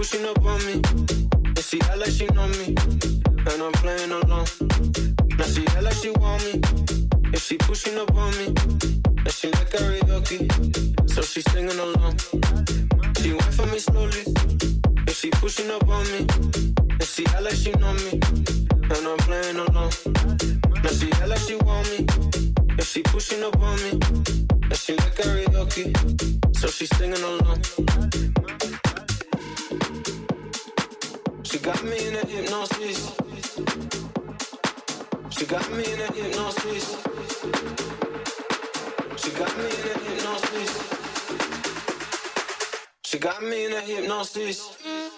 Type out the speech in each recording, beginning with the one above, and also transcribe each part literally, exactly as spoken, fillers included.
pushing up on me, and she act like she know me, and I'm playing along. Now she act like she want me, and she pushing up on me, and she like karaoke, so she singing along. She went for me slowly, and she pushing up on me, and she act like she know me, and I'm playing along. Now she act like she want me, and she pushing up on me, and she like karaoke, so she singing along. She got me in a hypnosis. She got me in a hypnosis. She got me in a hypnosis. She got me in a hypnosis.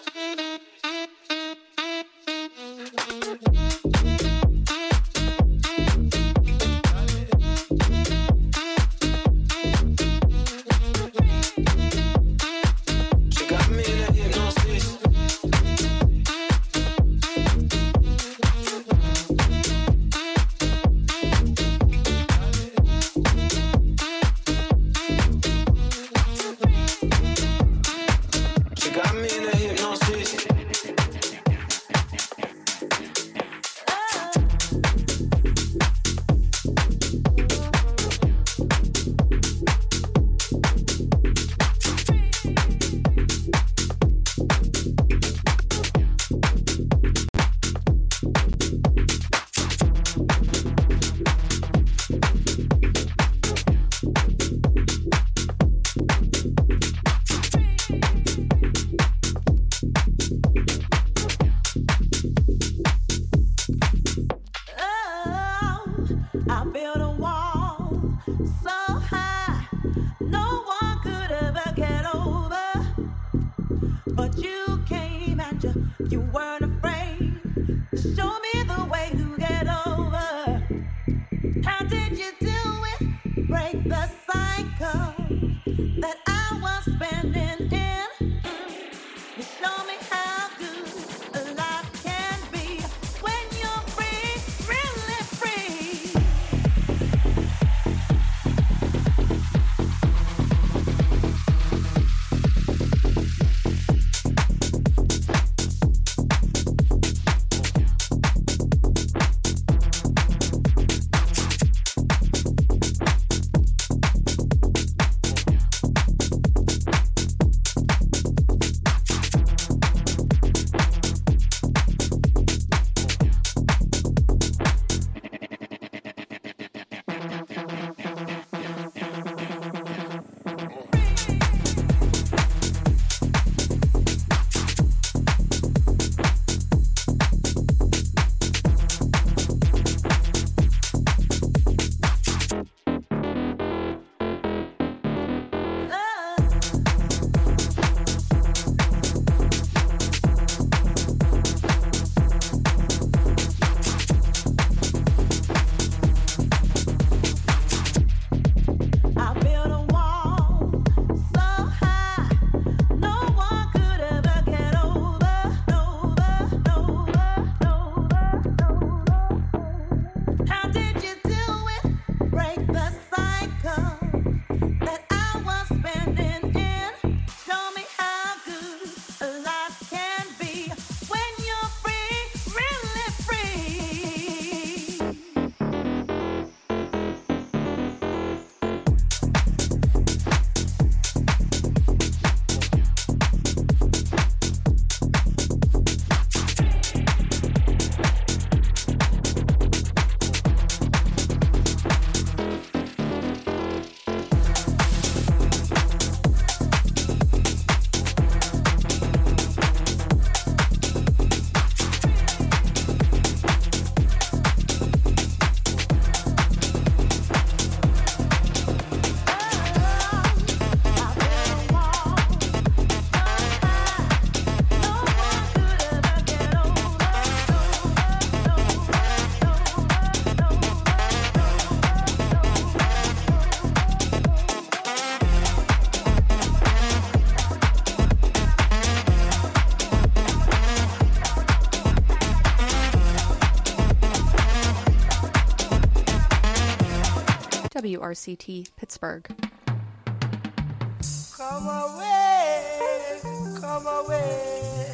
W R C T Pittsburgh. Come away, come away.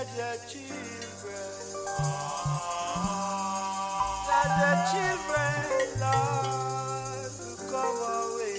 the children, let the children, Lord, to come away.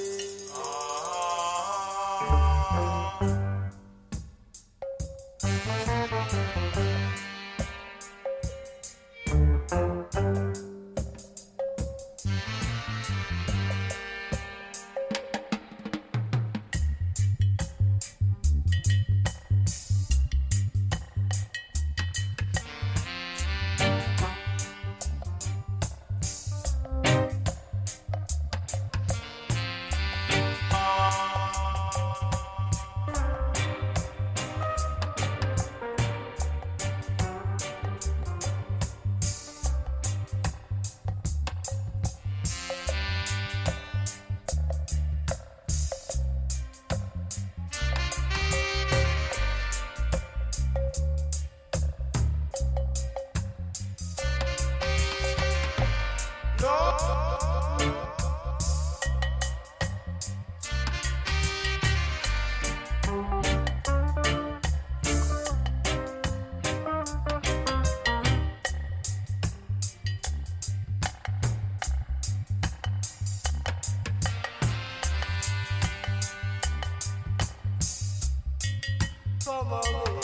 Come away.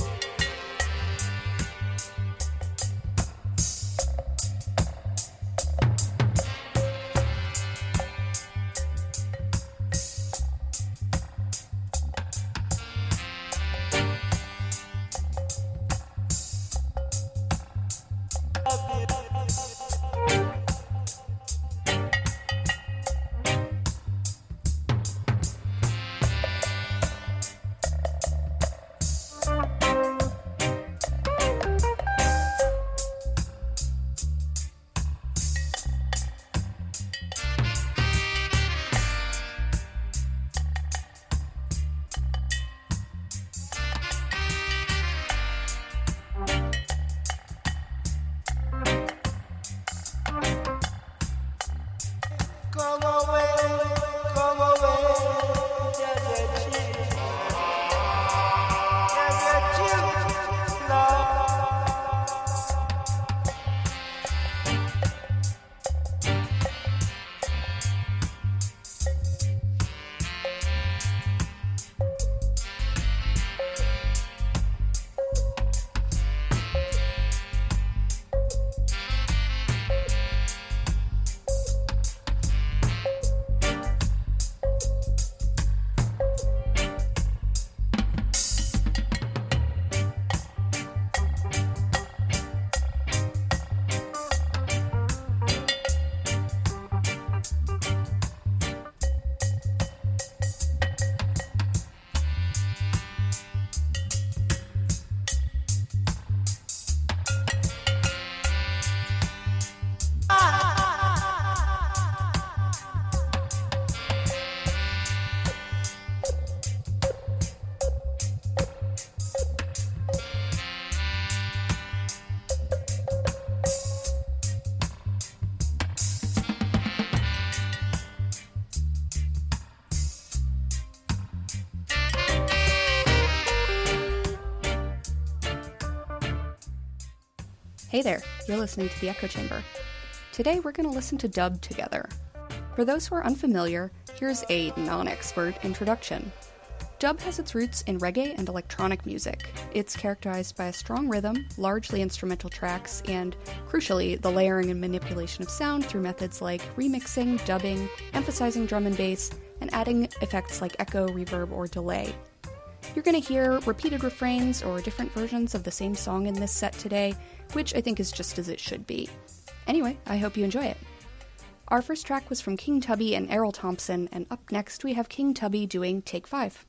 Come away, come away, yeah, yeah, children, yeah, yeah, children, Lord. Hey there, you're listening to The Echo Chamber. Today we're going to listen to dub together. For those who are unfamiliar, here's a non-expert introduction. Dub has its roots in reggae and electronic music. It's characterized by a strong rhythm, largely instrumental tracks, and, crucially, the layering and manipulation of sound through methods like remixing, dubbing, emphasizing drum and bass, and adding effects like echo, reverb, or delay. You're going to hear repeated refrains or different versions of the same song in this set today, which I think is just as it should be. Anyway, I hope you enjoy it. Our first track was from King Tubby and Errol Thompson, and up next we have King Tubby doing Take Five.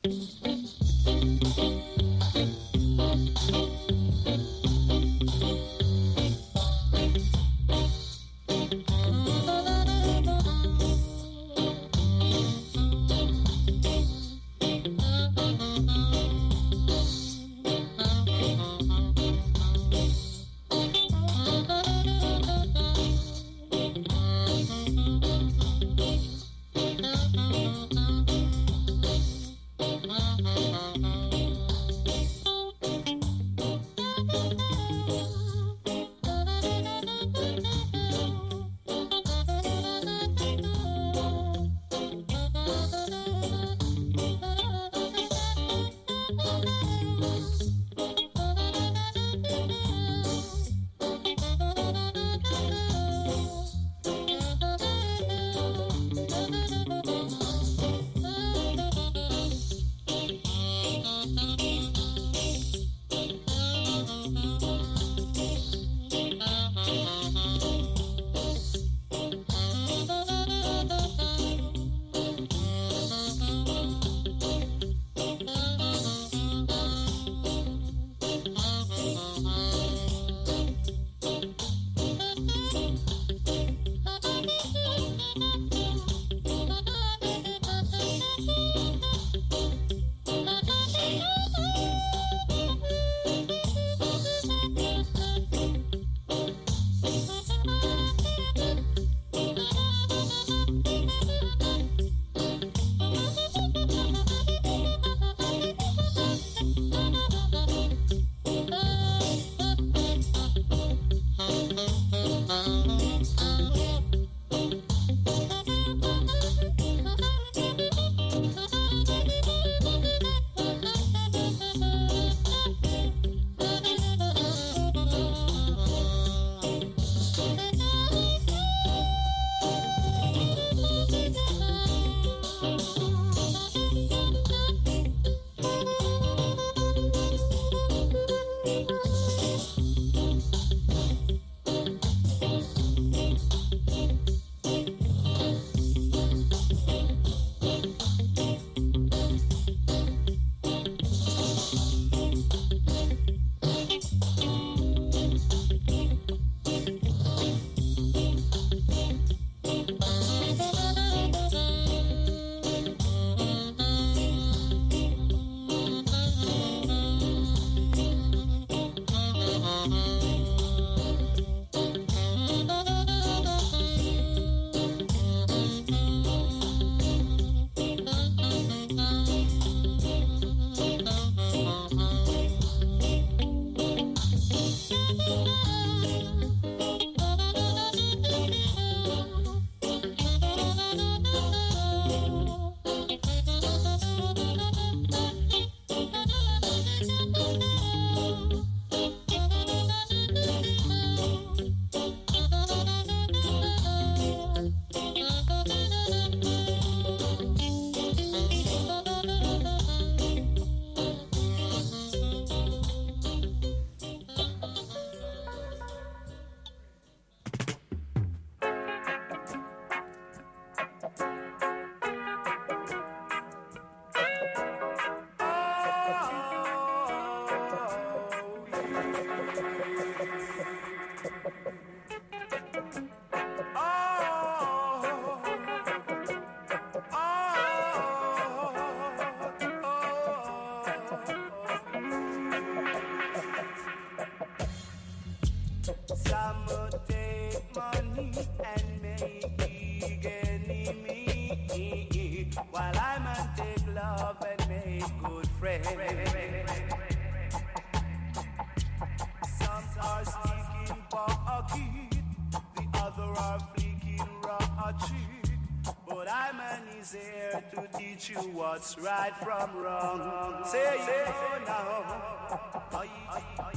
to teach you what's right from wrong. Say it now. Aye, aye, aye.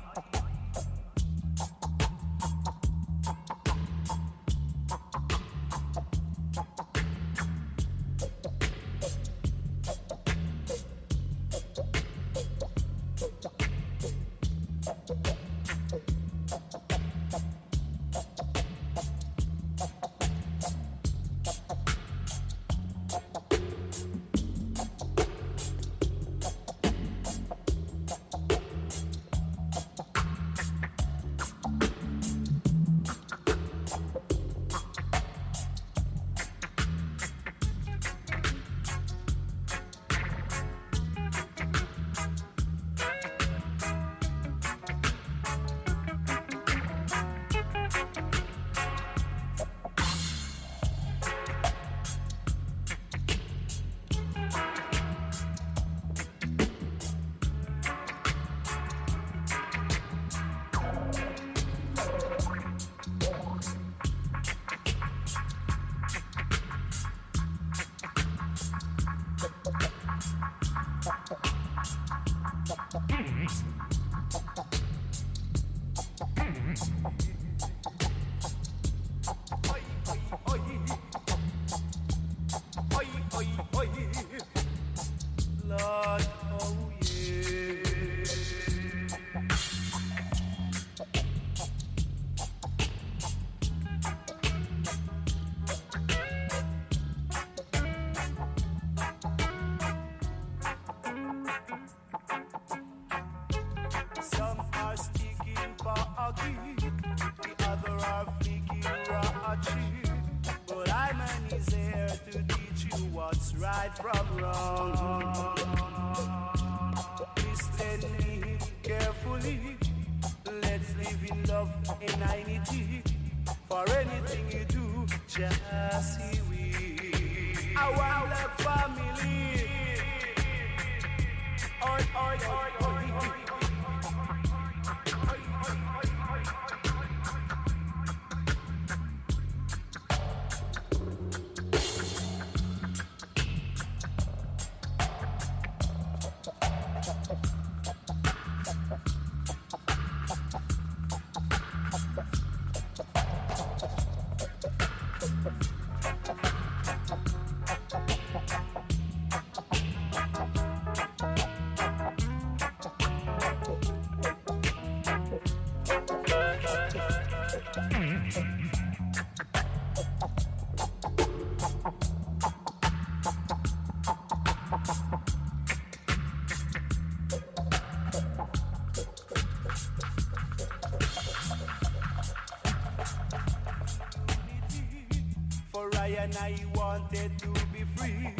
And I wanted to be free.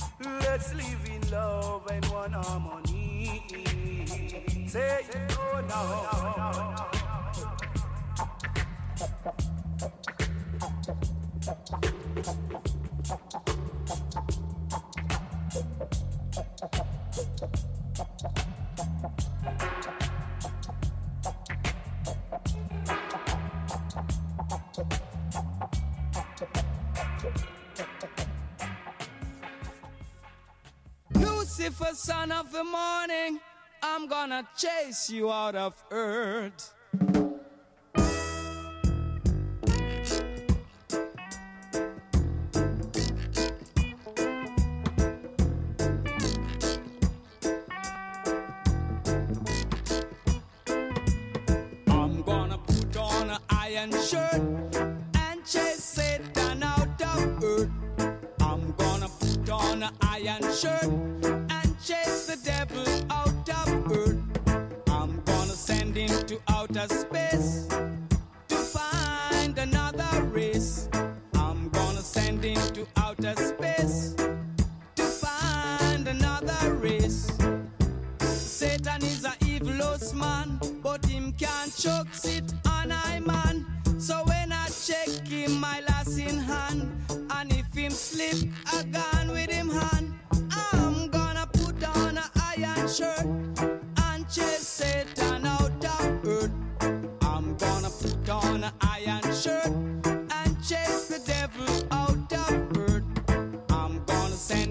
Let's live in love and one harmony. Say it oh now. Lucifer, son of the morning, I'm gonna chase you out of earth. I'm gonna put on an iron shirt and chase Satan out of earth. I'm gonna put on an iron shirt and chase the devil out of earth. I'm gonna send him to outer space to find another race. I'm gonna send him to outer space to find another race. Satan is a evilous man, but him can't choke it on I man. So when I check him, my lass in hand, and if him slip, I gone with him hand. I'm gonna put on an iron shirt and chase Satan out of earth. I'm gonna put on an iron shirt and chase the devil out of earth. I'm gonna send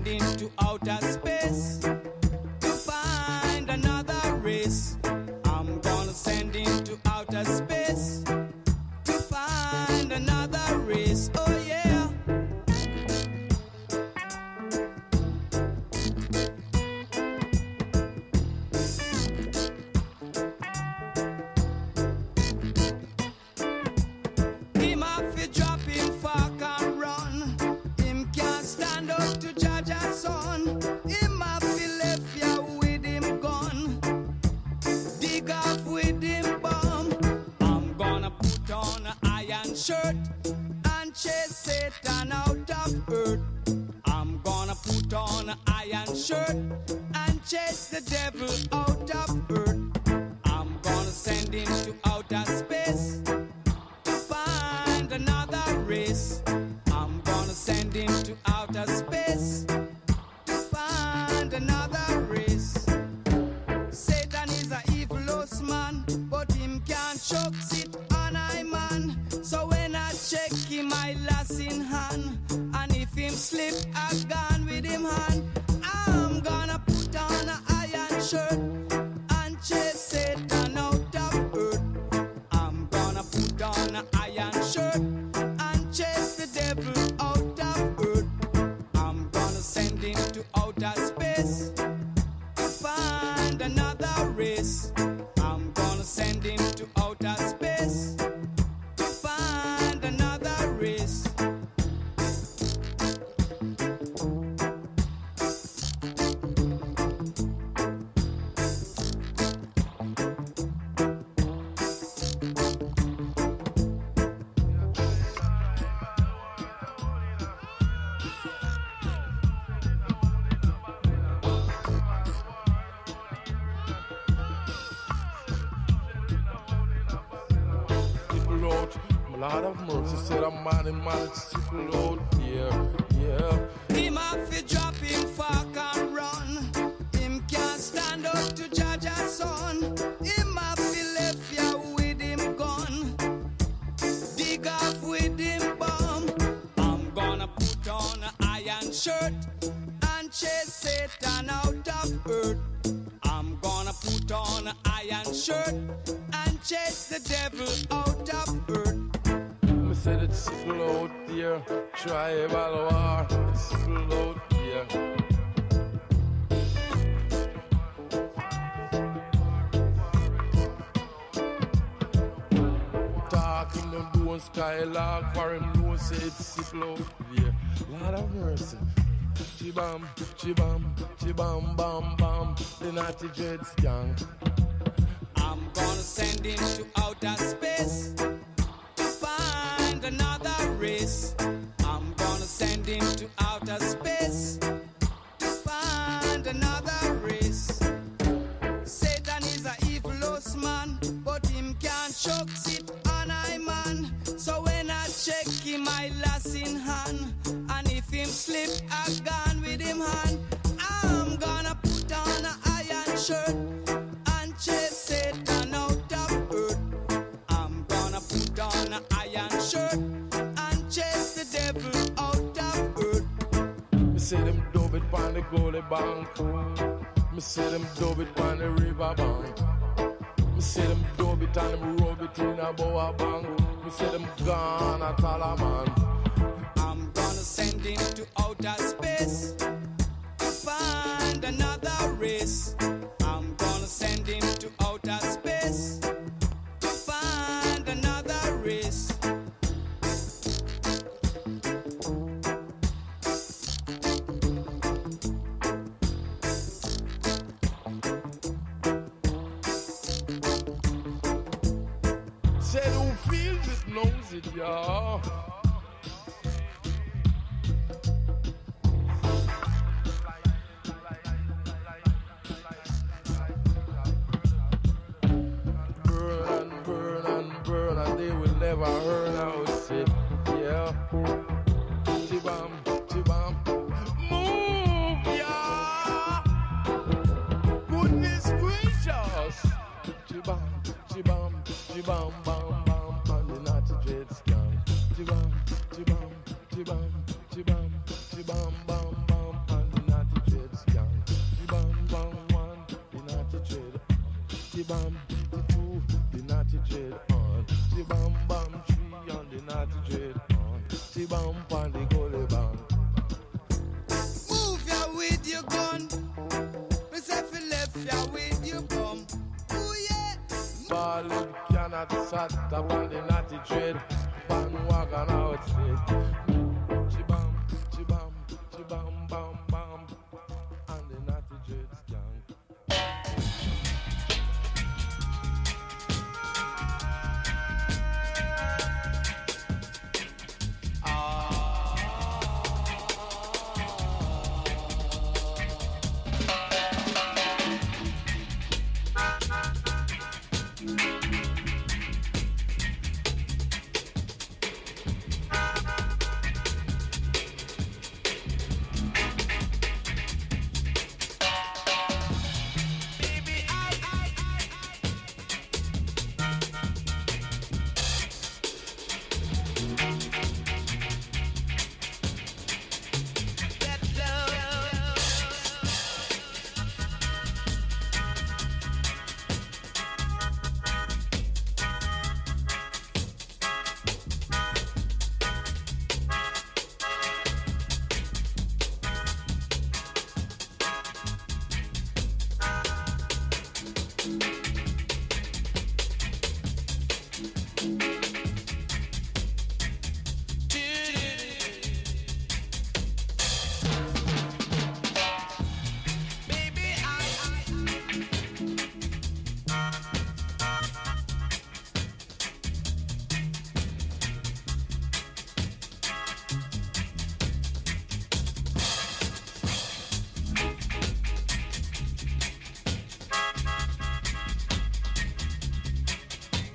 Satan out of earth. I'm gonna put on an iron shirt and chase the devil out of earth. I'm gonna send him to outer space to find another race. I'm gonna send him to outer space to find another race. Satan is a evilous man, but him can't choke it on I man. So when I check him, I last in hand, and if him slip, I gone with him hand. I'm gonna put on an iron shirt and chase Satan out of earth. I'm gonna put on an iron shirt and chase the devil out of earth. I'm gonna send him to outer space to find another race. I'm gonna send him to outer space to find another race. Lord of mercy, said I'm mad and mad, sickle out, yeah, yeah. Him have to drop him fuck and run. Him can't stand up to judge a son. Him have to left ya with him gun. Dig off with him bomb. I'm gonna put on an iron shirt and chase Satan out of earth. I'm gonna put on an iron shirt and chase the devil out of earth. Me said it's sickle out there, tribal war, it's sickle out there. Talking them doing skylark, for him know say it's sickle out there. Lord of mercy. Chibam, chibam, chibam, bam, bam, the naughty dreads gang. I'm gonna send him to outer space to find another race. I'm gonna send him to outer space to find another race. Satan is a evilous man, but him can't choke it on I man. So when I check him, I last in hand, and if him slip, I gone with him hand. I'm gonna put on an iron shirt and chase Satan out of earth. I'm gonna put on an iron shirt and chase the devil out of earth. Me say them dub it on the goalie bank. Me say them dub it on the river bank. Me say them dub it and them rub it in a boa bank. Me say them gone at all a man. I'm gonna send him to outer space to find another race. I'm gonna send him to outer space to find another race. Said who feels it knows it, y'all. Never heard how it sit, yeah. Chibam, chibam, move, yeah. Goodness gracious. Chibam, chibam, chibam, bam, bam, and the naughty dreads gang. Chibam, chibam, chibam, chibam, chibam, bam, bam, and the naughty dreads gang. Chibam, bam, one, the naughty dread. Chibam, the two, the naughty dread on. Chibam, bam, tree on the naughty dread on. Chibam, on the goalie bank. Move ya with your gun. Me say fi left ya with your bum. Ooh yeah. Ballin' cannot sat up on the naughty dread. Bandwagon outside. Chibam, chibam, chibam, bam, bam, and the naughty dreads gang.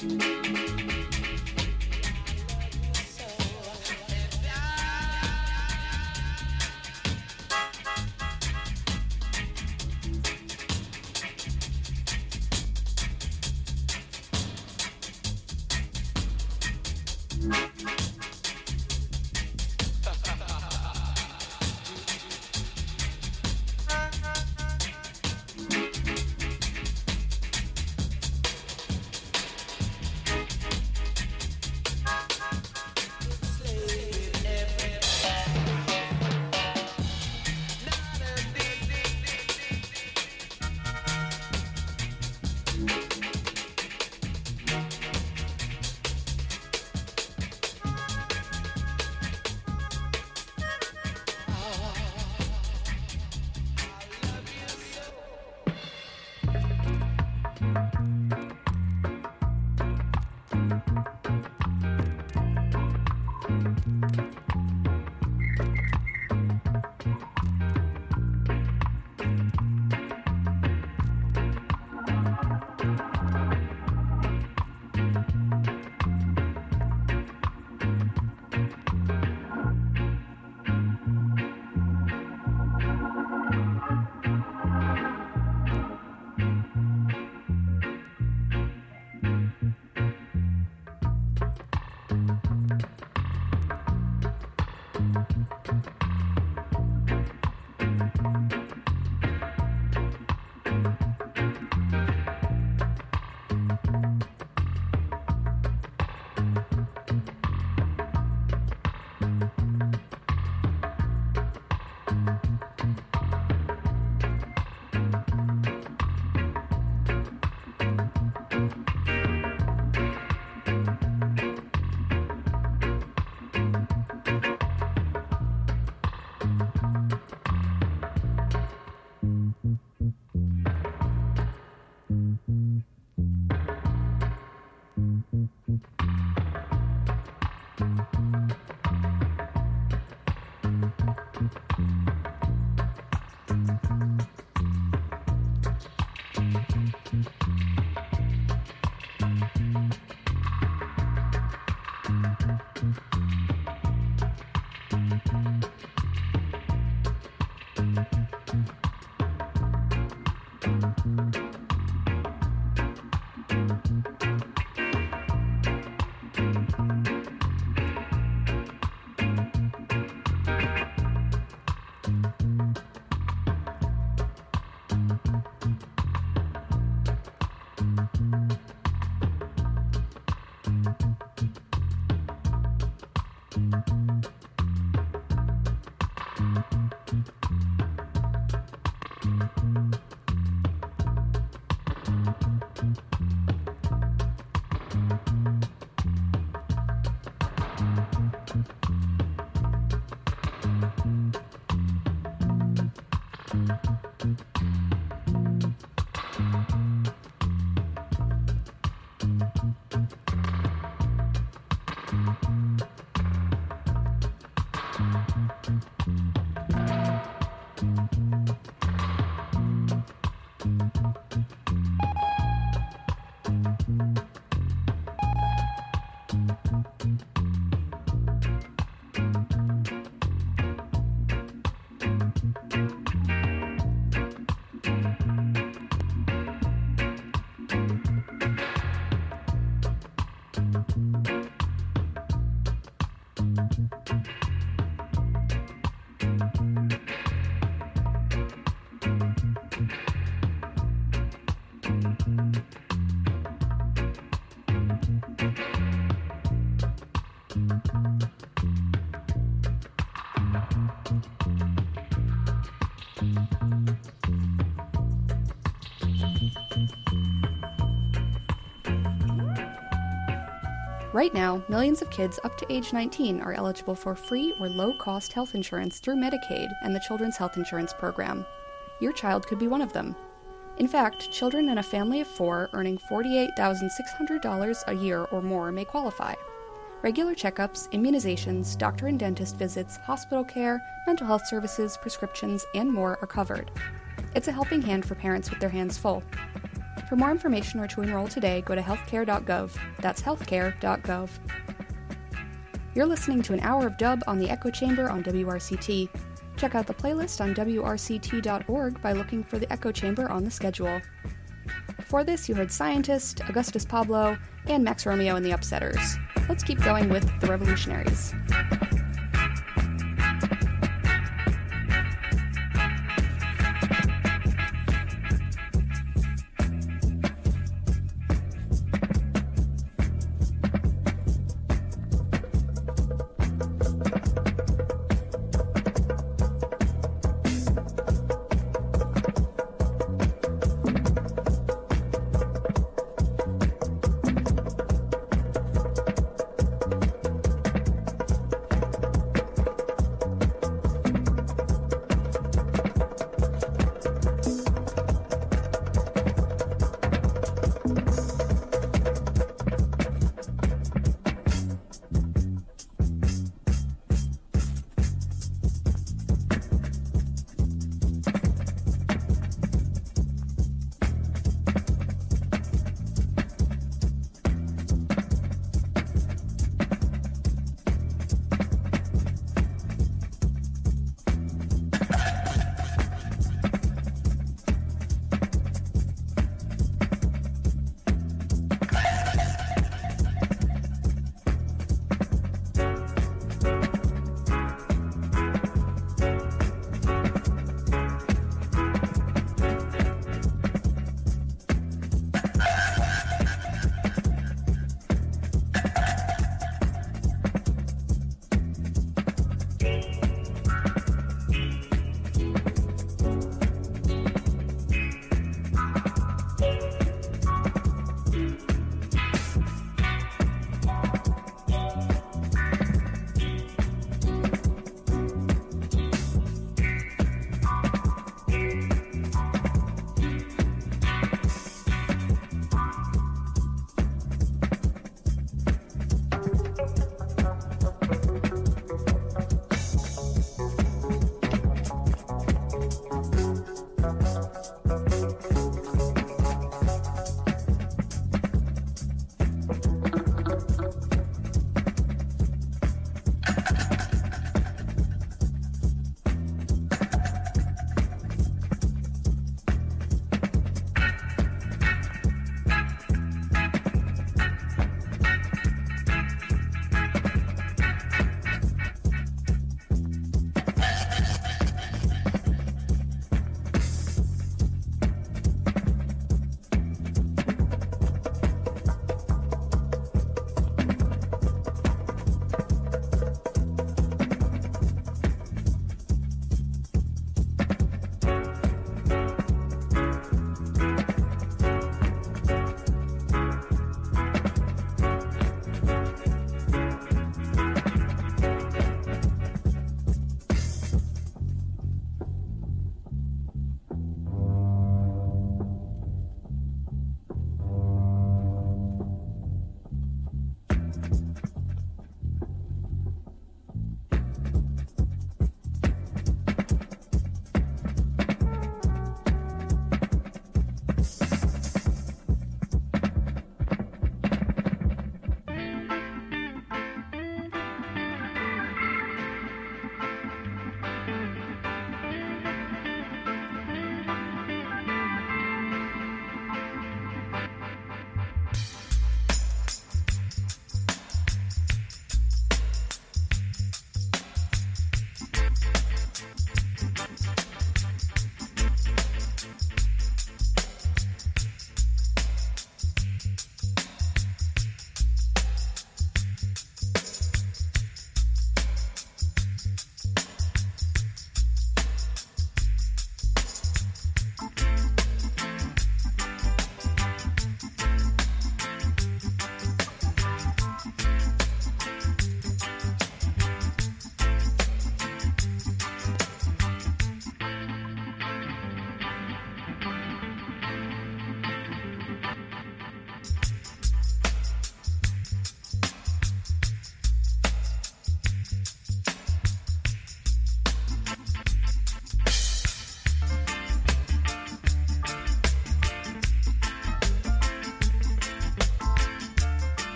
Right now, millions of kids up to age nineteen are eligible for free or low-cost health insurance through Medicaid and the Children's Health Insurance Program. Your child could be one of them. In fact, children in a family of four earning forty-eight thousand six hundred dollars a year or more may qualify. Regular checkups, immunizations, doctor and dentist visits, hospital care, mental health services, prescriptions, and more are covered. It's a helping hand for parents with their hands full. For more information or to enroll today, go to healthcare dot gov. That's healthcare dot gov. You're listening to an hour of dub on the Echo Chamber on W R C T. Check out the playlist on W R C T dot org by looking for the Echo Chamber on the schedule. Before this, you heard Scientist, Augustus Pablo, and Max Romeo and the Upsetters. Let's keep going with the Revolutionaries.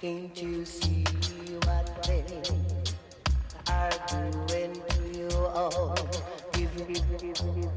Can't you see what they are doing to you all? Give me, give me, give me.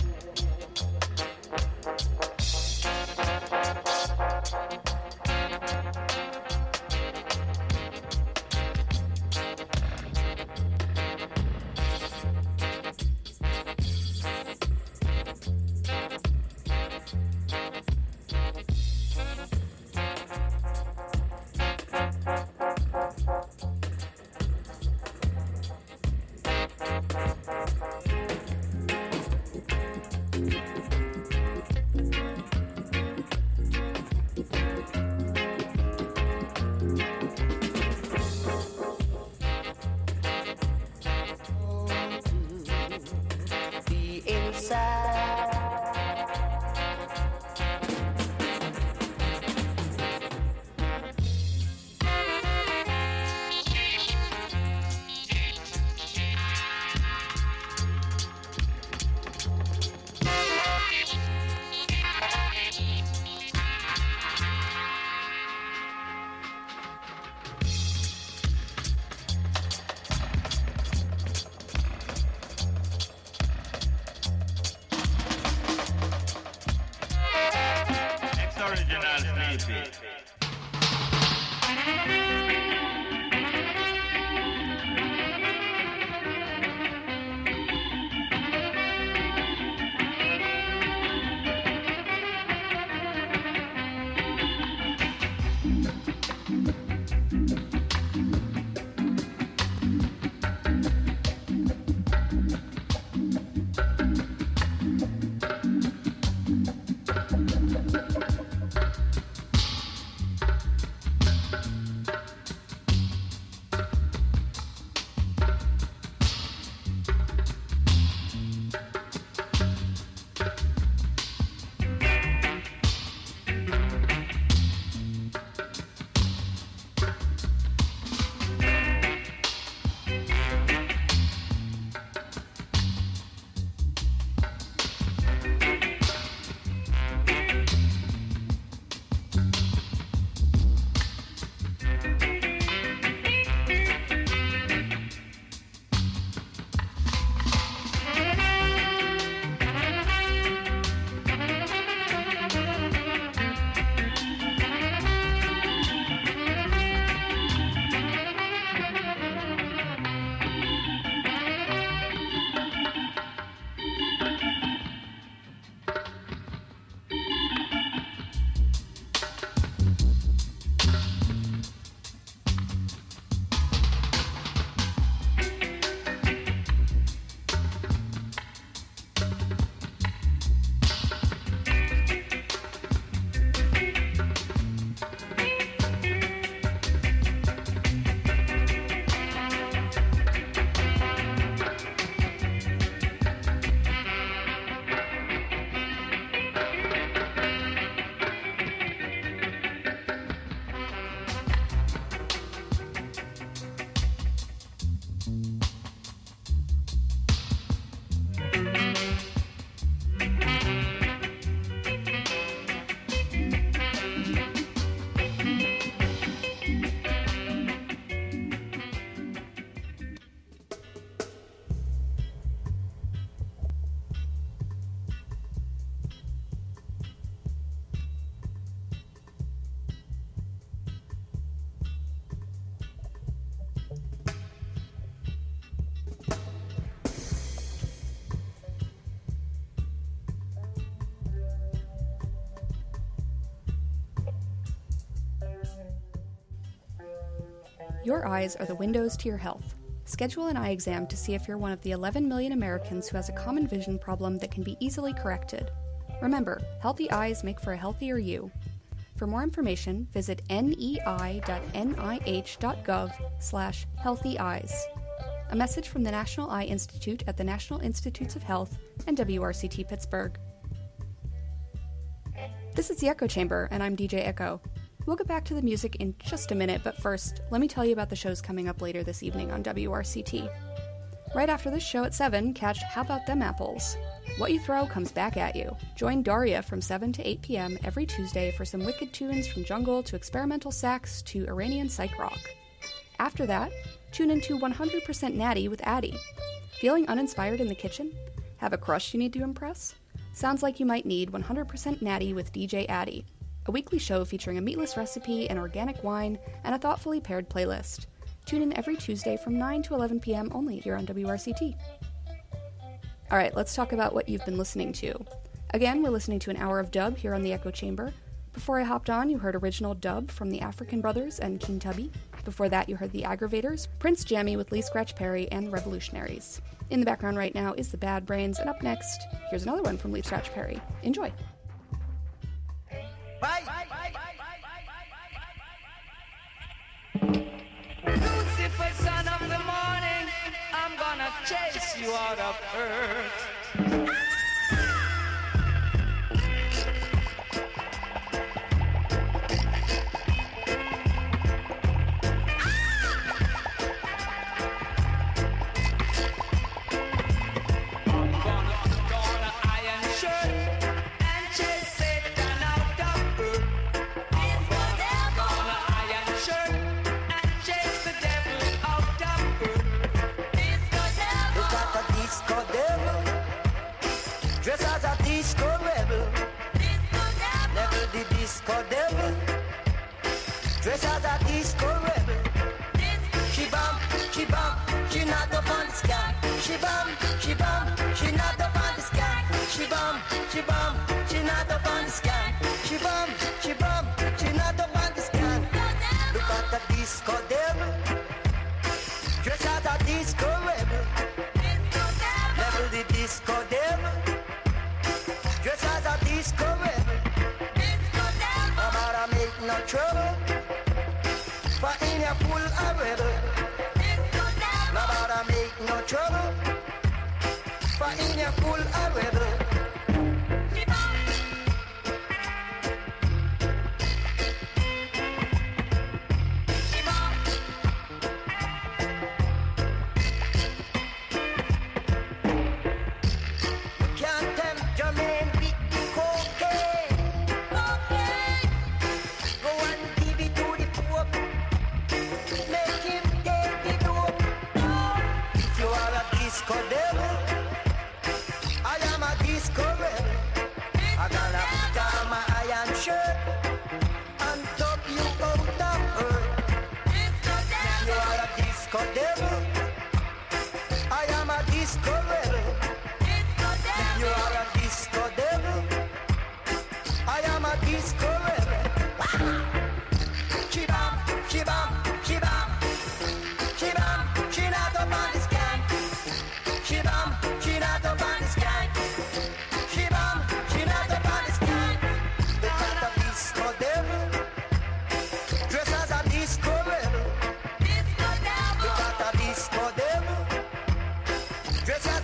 Your eyes are the windows to your health. Schedule an eye exam to see if you're one of the eleven million Americans who has a common vision problem that can be easily corrected. Remember, healthy eyes make for a healthier you. For more information, visit nei.nih.gov slash healthy eyes. A message from the National Eye Institute at the National Institutes of Health and W R C T Pittsburgh. This is the Echo Chamber, and I'm D J Echo. We'll get back to the music in just a minute, but first, let me tell you about the shows coming up later this evening on W R C T. Right after this show at seven, catch How About Them Apples? What you throw comes back at you. Join Daria from seven to eight p.m. every Tuesday for some wicked tunes from jungle to experimental sax to Iranian psych rock. After that, tune into one hundred percent Natty with Addie. Feeling uninspired in the kitchen? Have a crush you need to impress? Sounds like you might need one hundred percent Natty with D J Addie, a weekly show featuring a meatless recipe, an organic wine, and a thoughtfully paired playlist. Tune in every Tuesday from nine to eleven p.m. only here on W R C T. Alright, let's talk about what you've been listening to. Again, we're listening to an hour of dub here on the Echo Chamber. Before I hopped on, you heard original dub from the African Brothers and King Tubby. Before that, you heard the Aggravators, Prince Jammy with Lee Scratch Perry, and the Revolutionaries. In the background right now is the Bad Brains, and up next, here's another one from Lee Scratch Perry. Enjoy! Bye. Lucifer, son of the morning, I'm gonna chase you out of earth. Disco devil, dress as a disco rebel. She bum, she bum, she not up on the sky. She bum, she bum, she not up on the sky. She bum, she bum, she not up on the sky. She bum, she bum, she not up on the sky. Look at the disco devil, dress as a disco rebel. Level the disco devil, dress as a disco rebel. No trouble, for in your pool a rebel. Nobody make no trouble, for in your pool a rebel. Can't tempt your man with the cocaine. Disco devil, I am a disco rebel. I gotta put on my iron shirt and top you out of earth. You are a disco devil, I am a disco rebel. You are a disco devil, I am a disco rebel. She-bam, she-bam, she-bam, she-bam, she not up on the sky. She bum, she not up on the sky. She bum, she not up on the sky. They got a disco devil, dress as a disco rebel. They got a disco devil, dress as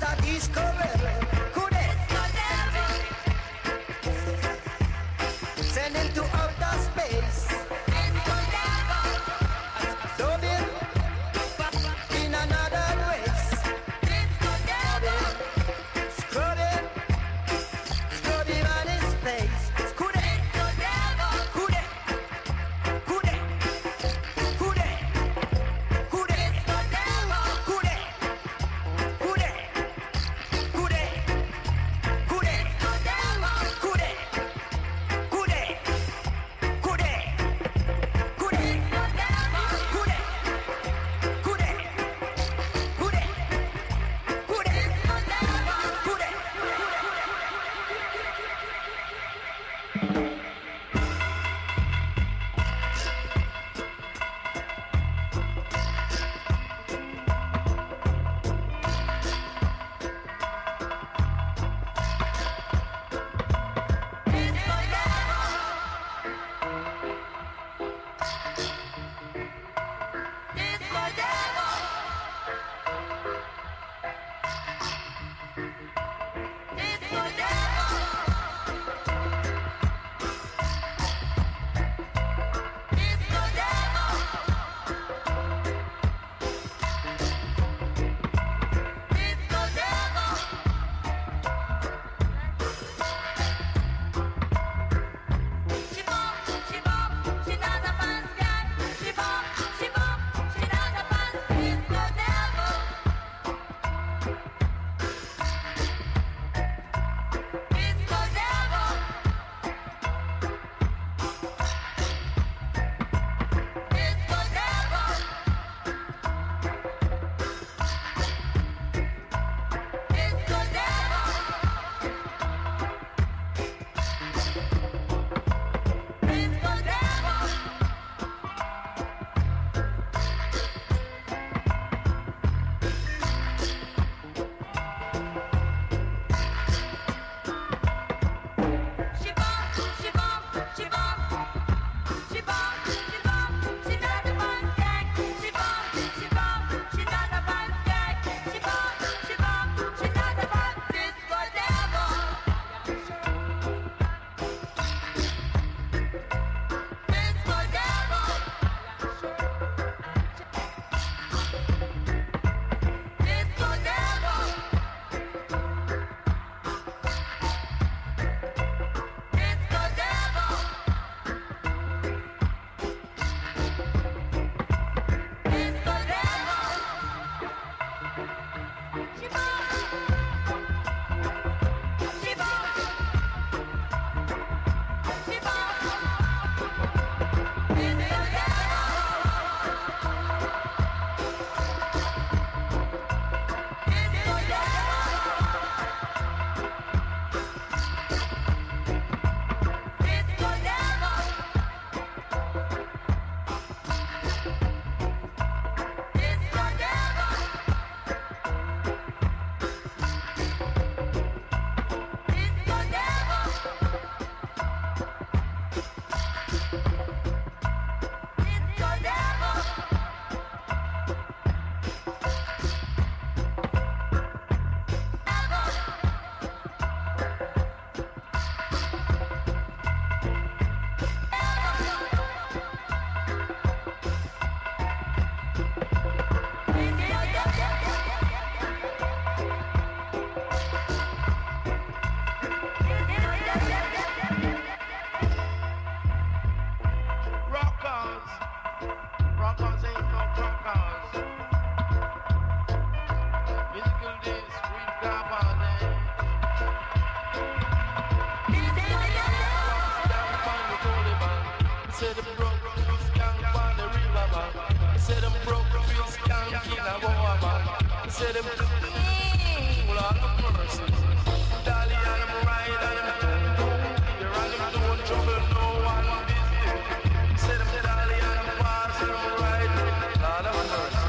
say them, mm, Lord of mercy. Dolly and them ride and them don't do. You're on them don't trouble no one business. Say them Dolly and them pass and them ride. Lord of mercy.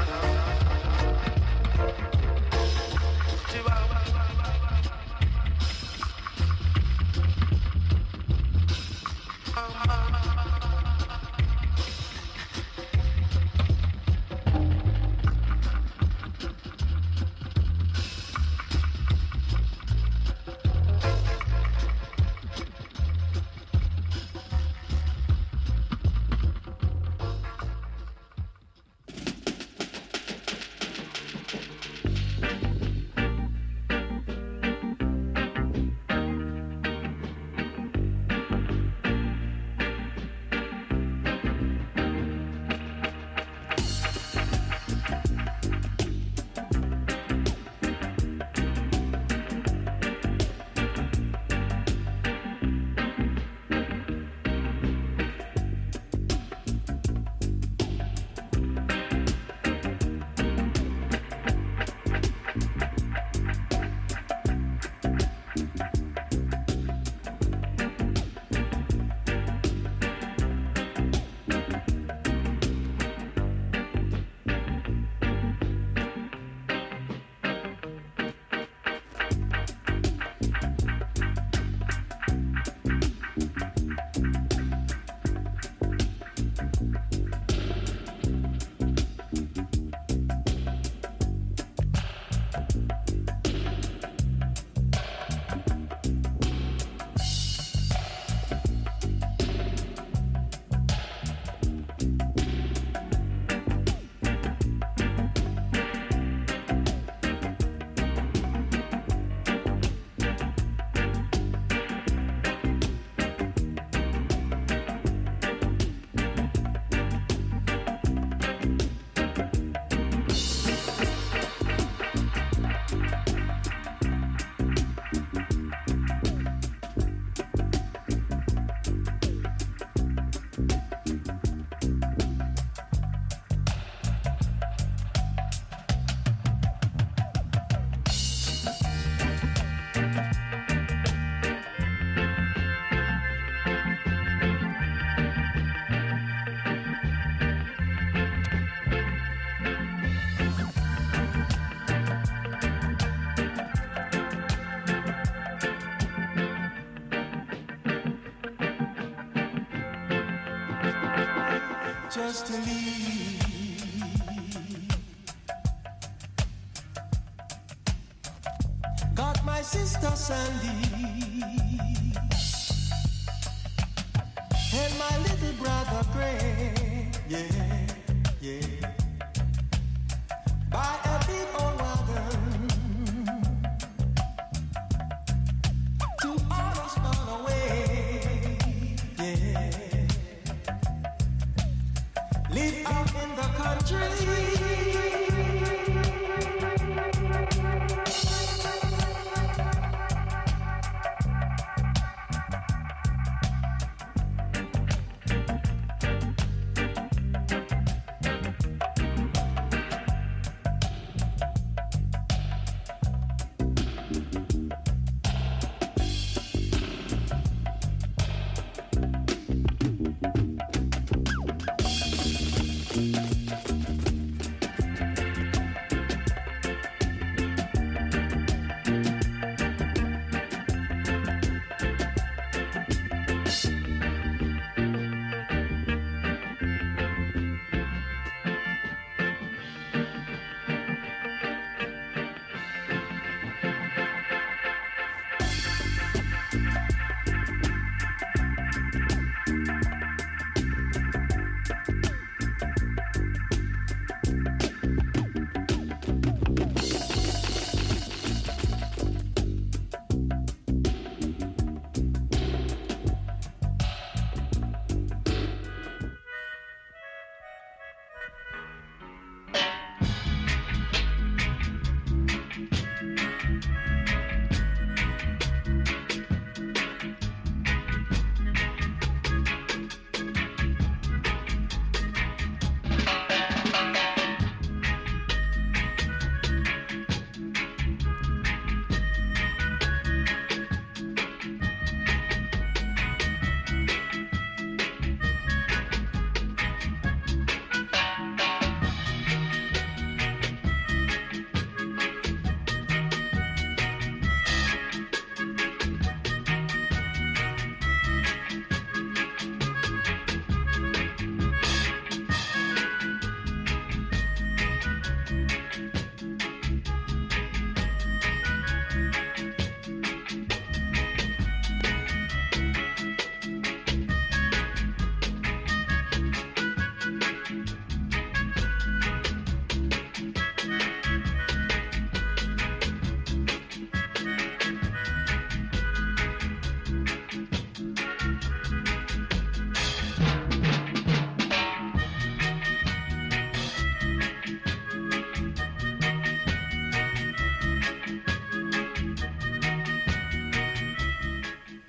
Chihuahua. Just to leave. Got my sister Sandy and my little brother Greg, yeah, yeah. By a big old wagon to almost run away, yeah. Live out in the country.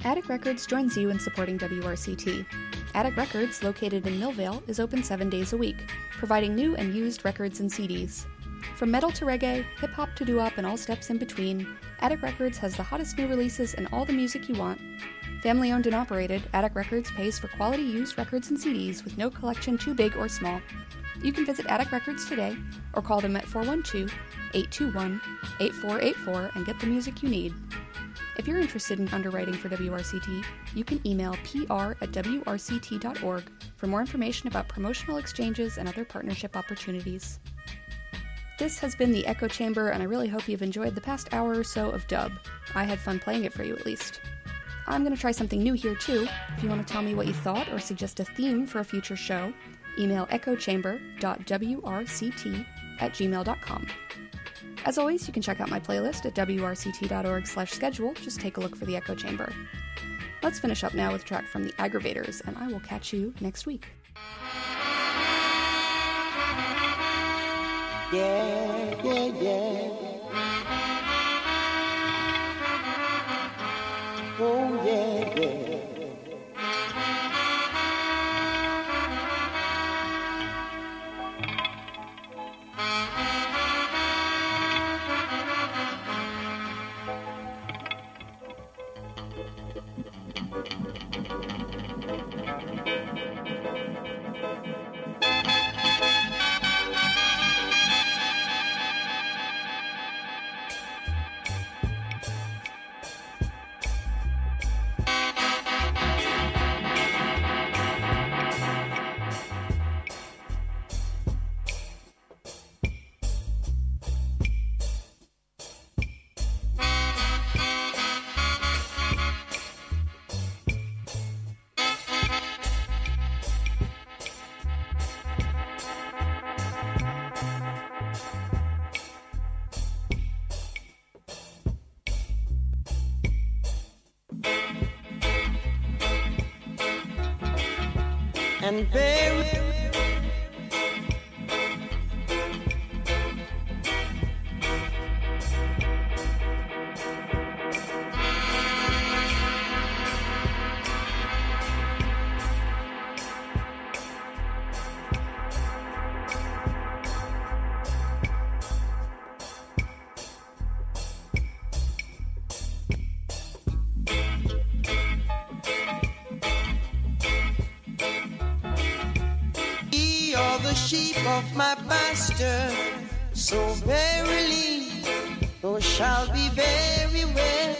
Attic Records joins you in supporting W R C T. Attic Records, located in Millvale, is open seven days a week, providing new and used records and C Ds. From metal to reggae, hip-hop to doo-wop, and all steps in between, Attic Records has the hottest new releases and all the music you want. Family owned and operated, Attic Records pays for quality used records and C Ds with no collection too big or small. You can visit Attic Records today or call them at four one two, eight two one, eight four eight four and get the music you need. If you're interested in underwriting for W R C T, you can email p r at w r c t dot org for more information about promotional exchanges and other partnership opportunities. This has been the Echo Chamber, and I really hope you've enjoyed the past hour or so of dub. I had fun playing it for you, at least. I'm going to try something new here, too. If you want to tell me what you thought or suggest a theme for a future show, email echo chamber dot w r c t at gmail dot com. As always, you can check out my playlist at w r c t dot org slash schedule. Just take a look for the Echo Chamber. Let's finish up now with a track from the Aggravators, and I will catch you next week. Yeah, yeah, yeah. Oh, yeah, yeah. And very sheep of my master, so verily those shall be very well.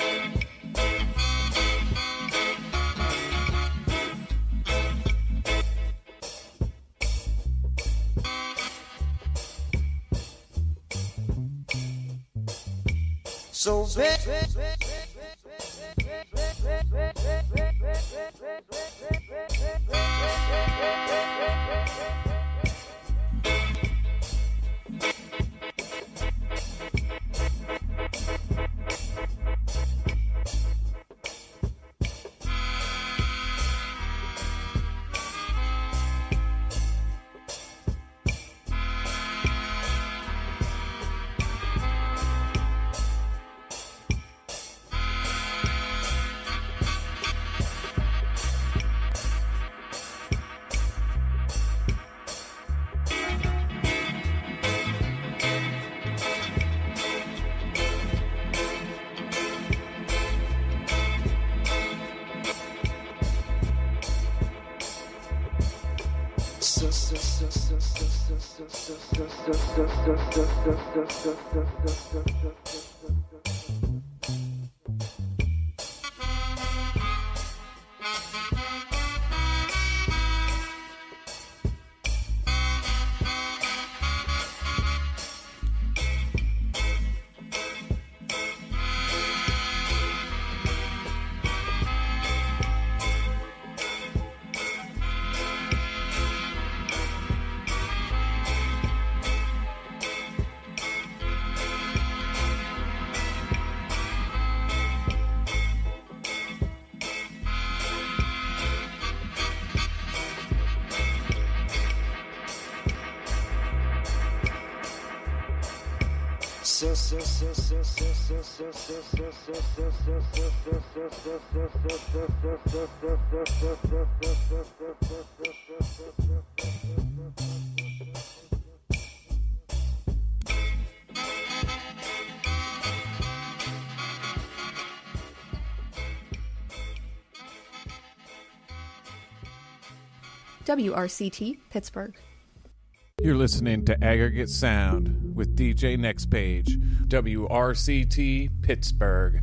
So very W R C T, Pittsburgh. You're listening to Aggregate Sound with D J Next Page, W R C T, Pittsburgh.